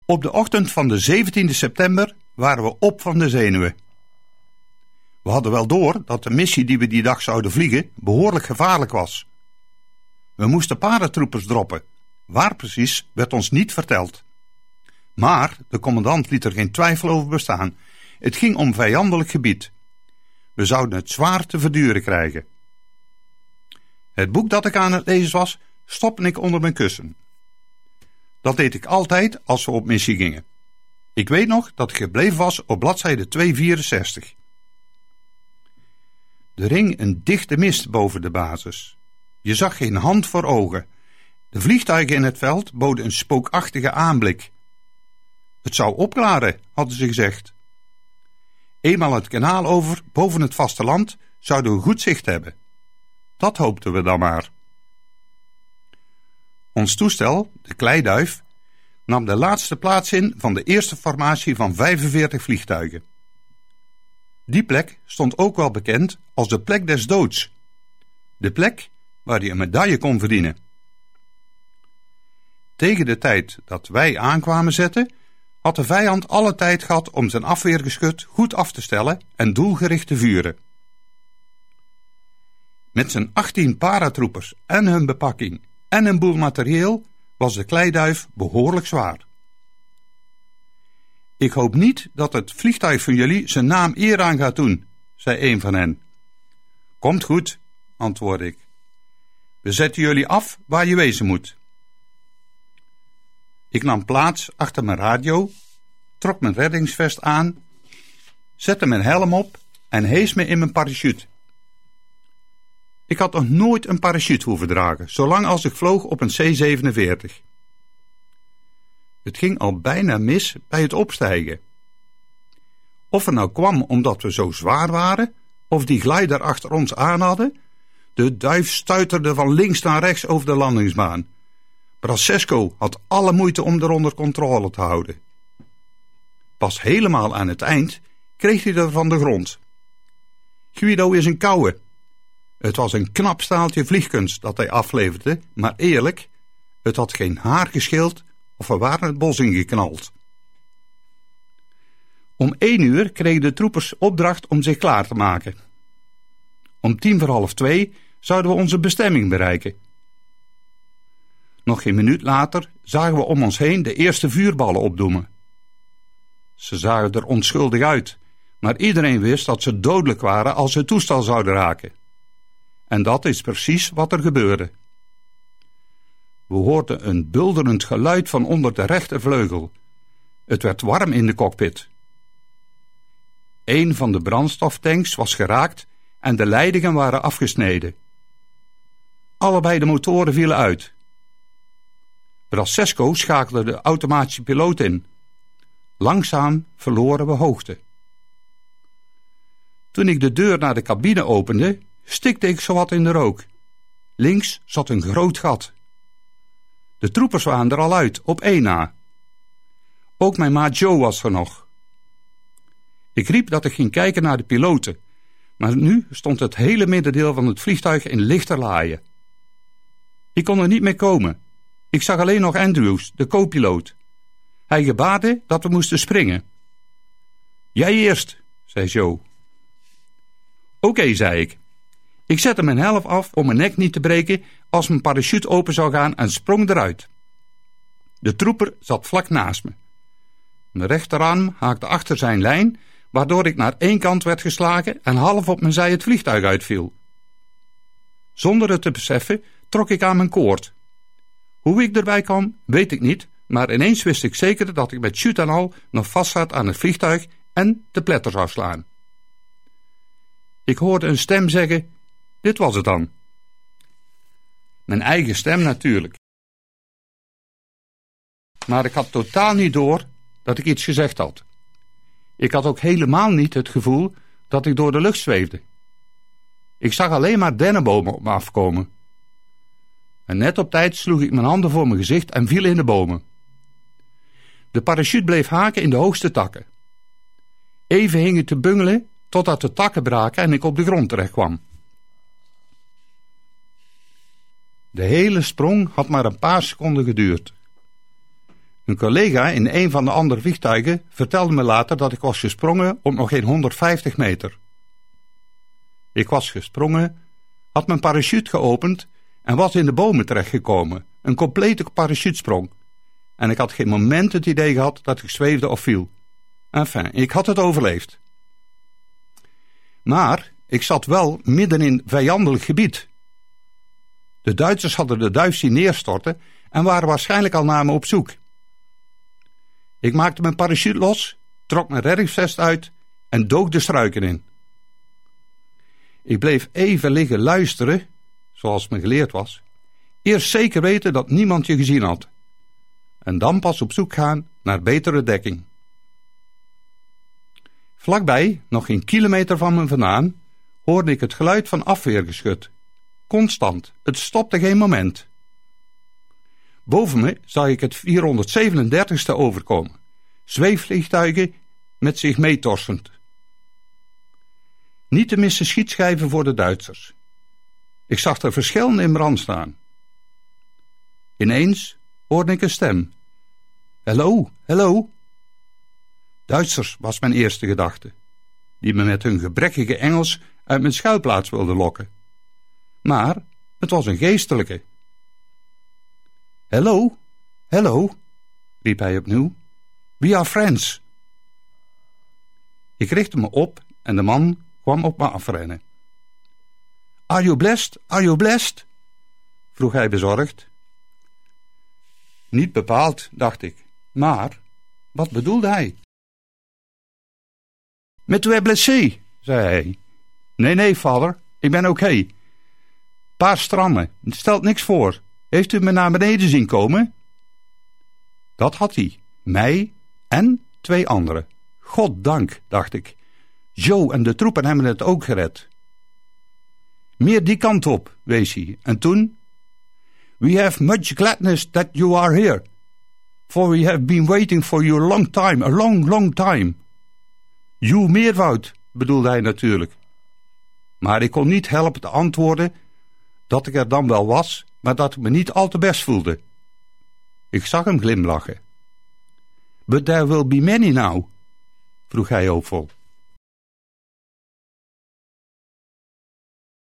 Op de ochtend van de 17e september waren we op van de zenuwen. We hadden wel door dat de missie die we die dag zouden vliegen behoorlijk gevaarlijk was. We moesten paratroopers droppen. Waar precies werd ons niet verteld. Maar de commandant liet er geen twijfel over bestaan. Het ging om vijandelijk gebied. We zouden het zwaar te verduren krijgen. Het boek dat ik aan het lezen was, stopte ik onder mijn kussen. Dat deed ik altijd als we op missie gingen. Ik weet nog dat ik gebleven was op bladzijde 264. Er hing een dichte mist boven de basis. Je zag geen hand voor ogen. De vliegtuigen in het veld boden een spookachtige aanblik. Het zou opklaren, hadden ze gezegd. Eenmaal het kanaal over, boven het vasteland, zouden we goed zicht hebben. Dat hoopten we dan maar. Ons toestel, de Kleiduif, nam de laatste plaats in van de eerste formatie van 45 vliegtuigen. Die plek stond ook wel bekend als de plek des doods. De plek waar je een medaille kon verdienen. Tegen de tijd dat wij aankwamen zetten, had de vijand alle tijd gehad om zijn afweergeschut goed af te stellen en doelgericht te vuren. Met zijn 18 paratroopers en hun bepakking en een boel materieel was de Kleiduif behoorlijk zwaar. Ik hoop niet dat het vliegtuig van jullie zijn naam eer aan gaat doen, zei een van hen. Komt goed, antwoordde ik. We zetten jullie af waar je wezen moet. Ik nam plaats achter mijn radio, trok mijn reddingsvest aan, zette mijn helm op en hees me in mijn parachute. Ik had nog nooit een parachute hoeven dragen, zolang als ik vloog op een C-47. Het ging al bijna mis bij het opstijgen. Of het nou kwam omdat we zo zwaar waren, of die glider achter ons aan hadden, de duif stuiterde van links naar rechts over de landingsbaan. Brasesco had alle moeite om er onder controle te houden. Pas helemaal aan het eind kreeg hij er van de grond. Guido is een kouwe. Het was een knap staaltje vliegkunst dat hij afleverde, maar eerlijk, het had geen haar gescheeld of we waren het bos ingeknald. Om 1 uur kregen de troepers opdracht om zich klaar te maken. Om 1:45 zouden we onze bestemming bereiken. Nog geen minuut later zagen we om ons heen de eerste vuurballen opdoemen. Ze zagen er onschuldig uit, maar iedereen wist dat ze dodelijk waren als ze het toestel zouden raken. En dat is precies wat er gebeurde. We hoorden een bulderend geluid van onder de rechtervleugel. Het werd warm in de cockpit. Een van de brandstoftanks was geraakt en de leidingen waren afgesneden. Allebei de motoren vielen uit. Brasesco schakelde de automatische piloot in. Langzaam verloren we hoogte. Toen ik de deur naar de cabine opende, stikte ik zowat in de rook. Links zat een groot gat. De troepers waren er al uit, op 1 na. Ook mijn maat Joe was er nog. Ik riep dat ik ging kijken naar de piloten, maar nu stond het hele middendeel van het vliegtuig in lichterlaaien. Ik kon er niet meer komen. Ik zag alleen nog Andrews, de co-piloot. Hij gebaarde dat we moesten springen. Jij eerst, zei Joe. Oké, zei ik. Ik zette mijn helm af om mijn nek niet te breken als mijn parachute open zou gaan en sprong eruit. De trooper zat vlak naast me. Mijn rechterarm haakte achter zijn lijn, waardoor ik naar 1 kant werd geslagen en half op mijn zij het vliegtuig uitviel. Zonder het te beseffen trok ik aan mijn koord. Hoe ik erbij kwam, weet ik niet, maar ineens wist ik zeker dat ik met chute en al nog vast zat aan het vliegtuig en de pletter zou slaan. Ik hoorde een stem zeggen, dit was het dan. Mijn eigen stem natuurlijk. Maar ik had totaal niet door dat ik iets gezegd had. Ik had ook helemaal niet het gevoel dat ik door de lucht zweefde. Ik zag alleen maar dennenbomen op me afkomen. En net op tijd sloeg ik mijn handen voor mijn gezicht en viel in de bomen. De parachute bleef haken in de hoogste takken. Even hing ik te bungelen totdat de takken braken en ik op de grond terecht kwam. De hele sprong had maar een paar seconden geduurd. Een collega in een van de andere vliegtuigen vertelde me later dat ik was gesprongen op nog geen 150 meter. Ik was gesprongen, had mijn parachute geopend en was in de bomen terechtgekomen. Een complete parachutesprong. En ik had geen moment het idee gehad dat ik zweefde of viel. Enfin, ik had het overleefd. Maar ik zat wel midden in vijandelijk gebied. De Duitsers hadden de Duif zien neerstorten en waren waarschijnlijk al naar me op zoek. Ik maakte mijn parachute los, trok mijn reddingsvest uit en dook de struiken in. Ik bleef even liggen luisteren, zoals me geleerd was. Eerst zeker weten dat niemand je gezien had. En dan pas op zoek gaan naar betere dekking. Vlakbij, nog geen kilometer van me vandaan, hoorde ik het geluid van afweergeschut. Constant, het stopte geen moment. Boven me zag ik het 437ste overkomen. Zweefvliegtuigen met zich meetorsend. Niet te missen schietschijven voor de Duitsers. Ik zag er verschillende in brand staan. Ineens hoorde ik een stem. Hallo, hallo. Duitsers was mijn eerste gedachte, die me met hun gebrekkige Engels uit mijn schuilplaats wilden lokken. Maar het was een geestelijke. Hallo, hallo, riep hij opnieuw. We are friends. Ik richtte me op en de man kwam op me afrennen. Are you blessed? Are you blessed? Vroeg hij bezorgd. Niet bepaald, dacht ik. Maar, wat bedoelde hij? Met u blessé, zei hij. Nee, vader, ik ben oké. Paar strammen, het stelt niks voor. Heeft u me naar beneden zien komen? Dat had hij, mij en 2 anderen. Goddank, dacht ik. Joe en de troepen hebben het ook gered. Meer die kant op, wees hij. En toen? We have much gladness that you are here. For we have been waiting for you a long time, a long, long time. You meervoud, bedoelde hij natuurlijk. Maar ik kon niet helpen te antwoorden dat ik er dan wel was, maar dat ik me niet al te best voelde. Ik zag hem glimlachen. But there will be many now, vroeg hij hoopvol.